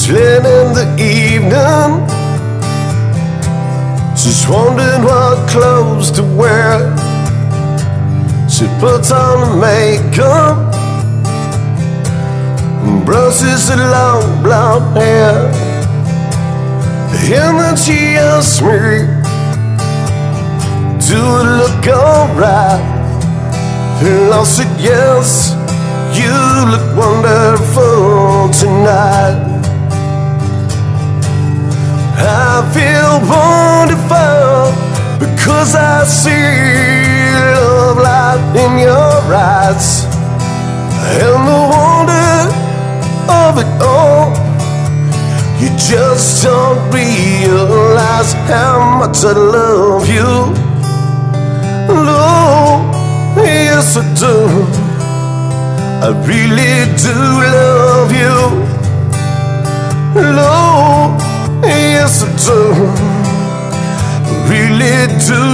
It's late in the evening, she's wondering what clothes to wear. She puts on the makeup and brushes her long blonde hair. And then she asks me, do it look alright? And I said yes, you look wonderful tonight. I feel wonderful because I see love light in your eyes, and the wonder of it all. You just don't realize how much I love you. Lord, yes I do. I really do love you. Lord, yes I do. I really do